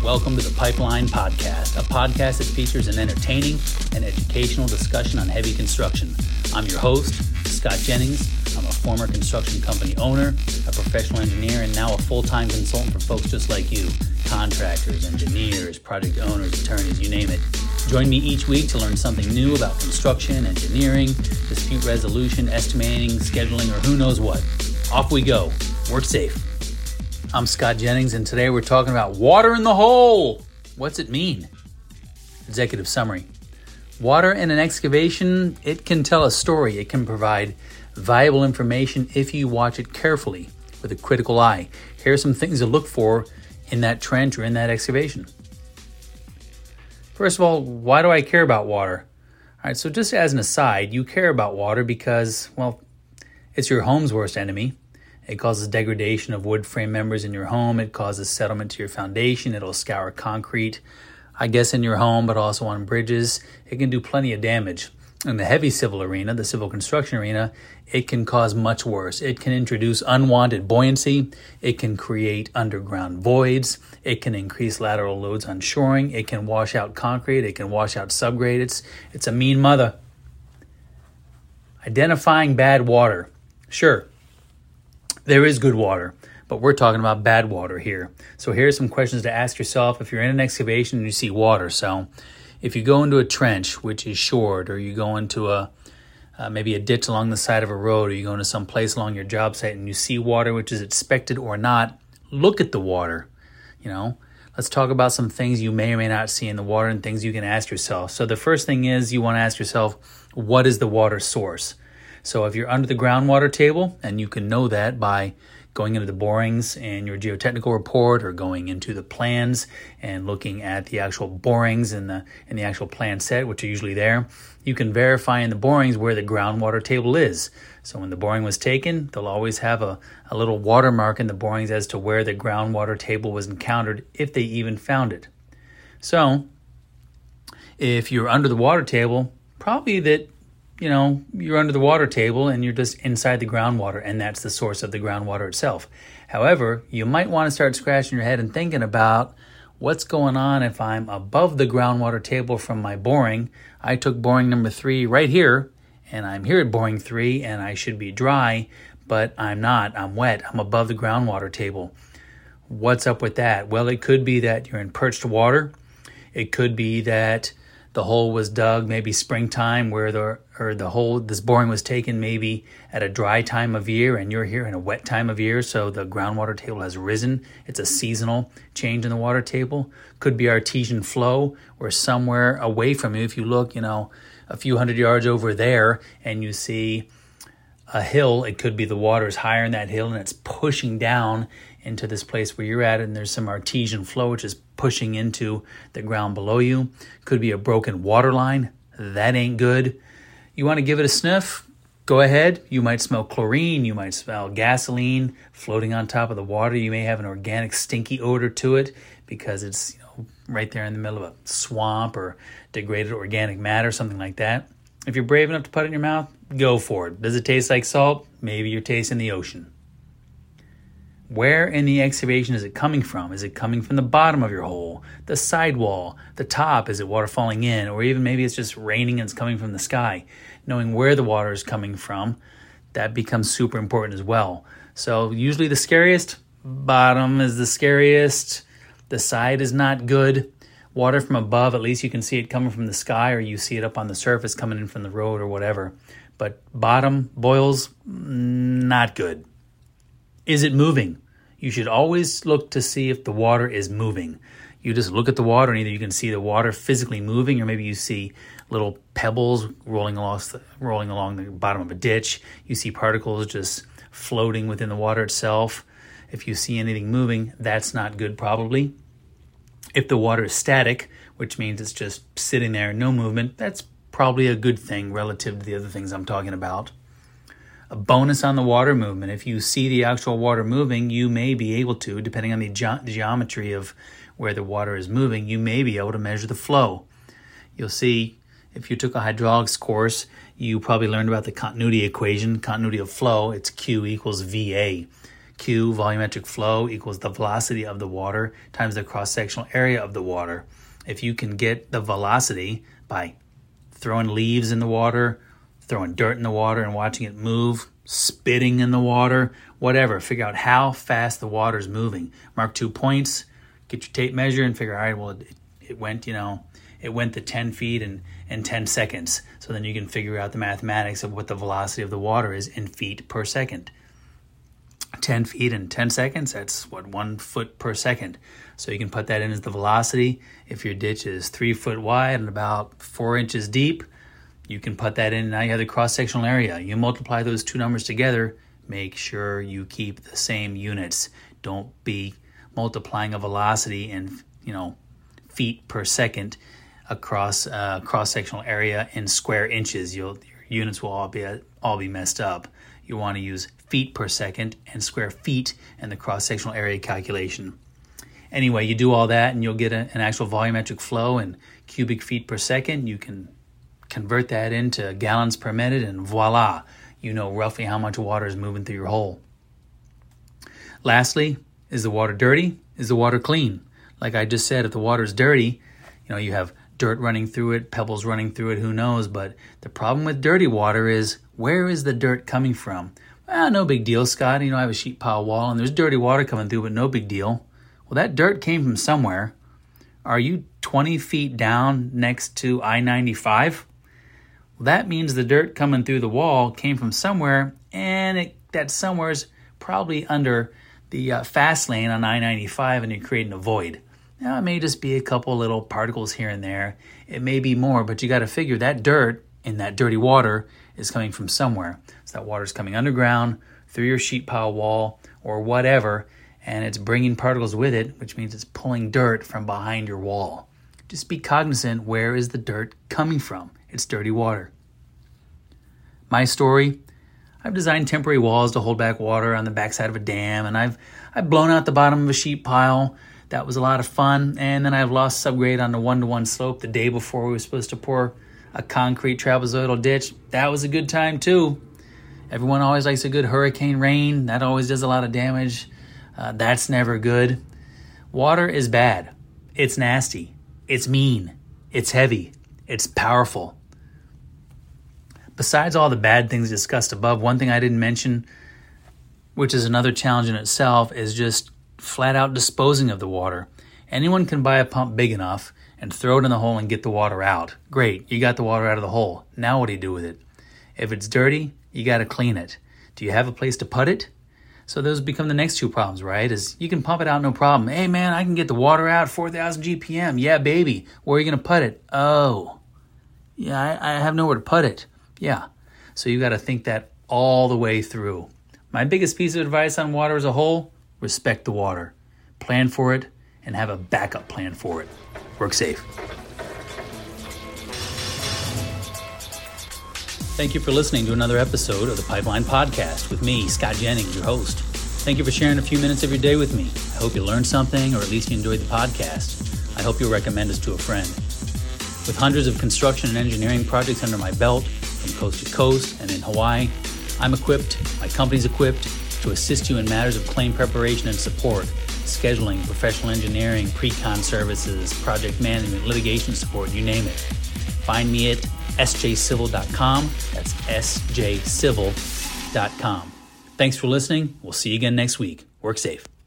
Welcome to the Pipeline Podcast, a podcast that features an entertaining and educational discussion on heavy construction. I'm your host, Scott Jennings. I'm a former construction company owner, a professional engineer, and now a full-time consultant for folks just like you, contractors, engineers, project owners, attorneys, you name it. Join me each week to learn something new about construction, engineering, dispute resolution, estimating, scheduling, or who knows what. Off we go. Work safe. I'm Scott Jennings, and today we're talking about water in the hole. What's it mean? Executive summary. Water in an excavation, it can tell a story. It can provide valuable information if you watch it carefully with a critical eye. Here are some things to look for in that trench or in that excavation. First of all, why do I care about water? All right, so just as an aside, you care about water because, well, it's your home's worst enemy. It causes degradation of wood frame members in your home. It causes settlement to your foundation. It'll scour concrete, I guess, in your home, but also on bridges. It can do plenty of damage. In the heavy civil arena, the civil construction arena, it can cause much worse. It can introduce unwanted buoyancy. It can create underground voids. It can increase lateral loads on shoring. It can wash out concrete. It can wash out subgrade. It's a mean mother. Identifying bad water. Sure, there is good water, but we're talking about bad water here. So here's some questions to ask yourself if you're in an excavation and you see water. So if you go into a trench, which is short, or you go into maybe a ditch along the side of a road, or you go into some place along your job site and you see water, which is expected or not, look at the water. Let's talk about some things you may or may not see in the water and things you can ask yourself. So the first thing is you want to ask yourself, what is the water source? So if you're under the groundwater table, and you can know that by going into the borings in your geotechnical report or going into the plans and looking at the actual borings in the actual plan set, which are usually there, you can verify in the borings where the groundwater table is. So when the boring was taken, they'll always have a little watermark in the borings as to where the groundwater table was encountered, if they even found it. So if you're under the water table, probably that you're under the water table and you're just inside the groundwater, and that's the source of the groundwater itself. However, you might want to start scratching your head and thinking about what's going on if I'm above the groundwater table from my boring. I took boring number 3 right here, and I'm here at boring 3, and I should be dry, but I'm not. I'm wet. I'm above the groundwater table. What's up with that? Well, it could be that you're in perched water. It could be that the hole was dug maybe springtime where this boring was taken maybe at a dry time of year, and you're here in a wet time of year, so the groundwater table has risen. It's a seasonal change in the water table. Could be artesian flow, where somewhere away from you, if you look, a few hundred yards over there and you see a hill, it could be the water is higher in that hill and it's pushing down into this place where you're at, and there's some artesian flow which is pushing into the ground below you. Could be a broken water line. That ain't good. You want to give it a sniff? Go ahead. You might smell chlorine. You might smell gasoline floating on top of the water. You may have an organic stinky odor to it because it's right there in the middle of a swamp or degraded organic matter, something like that. If you're brave enough to put it in your mouth, go for it. Does it taste like salt? Maybe you're tasting the ocean. Where in the excavation is it coming from? Is it coming from the bottom of your hole, the sidewall, the top? Is it water falling in? Or even maybe it's just raining and it's coming from the sky. Knowing where the water is coming from, that becomes super important as well. So usually the scariest, bottom is the scariest. The side is not good. Water from above, at least you can see it coming from the sky, or you see it up on the surface coming in from the road or whatever. But bottom, boils, not good. Is it moving? You should always look to see if the water is moving. You just look at the water, and either you can see the water physically moving, or maybe you see little pebbles rolling along the bottom of a ditch. You see particles just floating within the water itself. If you see anything moving, that's not good probably. If the water is static, which means it's just sitting there, no movement, that's probably a good thing relative to the other things I'm talking about. A bonus on the water movement. If you see the actual water moving, you may be able to, depending on the geometry of where the water is moving, you may be able to measure the flow. You'll see, if you took a hydraulics course, you probably learned about the continuity equation, continuity of flow. It's Q equals VA. Q, volumetric flow, equals the velocity of the water times the cross-sectional area of the water. If you can get the velocity by throwing leaves in the water, throwing dirt in the water and watching it move, spitting in the water, whatever, figure out how fast the water is moving. Mark 2 points, get your tape measure and figure, all right, well, it went the 10 feet in 10 seconds. So then you can figure out the mathematics of what the velocity of the water is in feet per second. 10 feet in 10 seconds, that's 1 foot per second. So you can put that in as the velocity. If your ditch is 3 foot wide and about 4 inches deep, you can put that in. Now you have the cross-sectional area. You multiply those two numbers together. Make sure you keep the same units. Don't be multiplying a velocity in, feet per second across cross-sectional area in square inches. Your units will all be messed up. You want to use feet per second and square feet in the cross-sectional area calculation. Anyway, you do all that and you'll get an actual volumetric flow in cubic feet per second. You can convert that into gallons per minute and voila, you know roughly how much water is moving through your hole. Lastly, is the water dirty? Is the water clean? Like I just said, if the water is dirty, you have dirt running through it, pebbles running through it, who knows? But the problem with dirty water is, where is the dirt coming from? Well, no big deal, Scott. I have a sheet pile wall and there's dirty water coming through, but no big deal. Well, that dirt came from somewhere. Are you 20 feet down next to I-95? Well, that means the dirt coming through the wall came from somewhere, and that somewhere's probably under the fast lane on I-95, and you're creating a void. Now, it may just be a couple little particles here and there. It may be more, but you got to figure that dirt in that dirty water is coming from somewhere. So that water's coming underground, through your sheet pile wall, or whatever, and it's bringing particles with it, which means it's pulling dirt from behind your wall. Just be cognizant, where is the dirt coming from? It's dirty water. My story, I've designed temporary walls to hold back water on the backside of a dam, and I've blown out the bottom of a sheet pile. That was a lot of fun. And then I've lost subgrade on the 1-to-1 slope the day before we were supposed to pour a concrete trapezoidal ditch. That was a good time too. Everyone always likes a good hurricane rain. That always does a lot of damage. That's never good. Water is bad. It's nasty. It's mean. It's heavy. It's powerful. Besides all the bad things discussed above, one thing I didn't mention, which is another challenge in itself, is just flat out disposing of the water. Anyone can buy a pump big enough and throw it in the hole and get the water out. Great, you got the water out of the hole. Now what do you do with it? If it's dirty, you got to clean it. Do you have a place to put it? So those become the next two problems, right? Is you can pump it out, no problem. Hey man, I can get the water out, 4,000 GPM. Yeah, baby. Where are you going to put it? Oh, yeah, I have nowhere to put it. Yeah, so you got to think that all the way through. My biggest piece of advice on water as a whole, respect the water. Plan for it and have a backup plan for it. Work safe. Thank you for listening to another episode of the Pipeline Podcast with me, Scott Jennings, your host. Thank you for sharing a few minutes of your day with me. I hope you learned something, or at least you enjoyed the podcast. I hope you'll recommend us to a friend. With hundreds of construction and engineering projects under my belt, from coast to coast and in Hawaii, I'm equipped, my company's equipped, to assist you in matters of claim preparation and support, scheduling, professional engineering, pre-con services, project management, litigation support, you name it. Find me at sjcivil.com. That's sjcivil.com. Thanks for listening. We'll see you again next week. Work safe.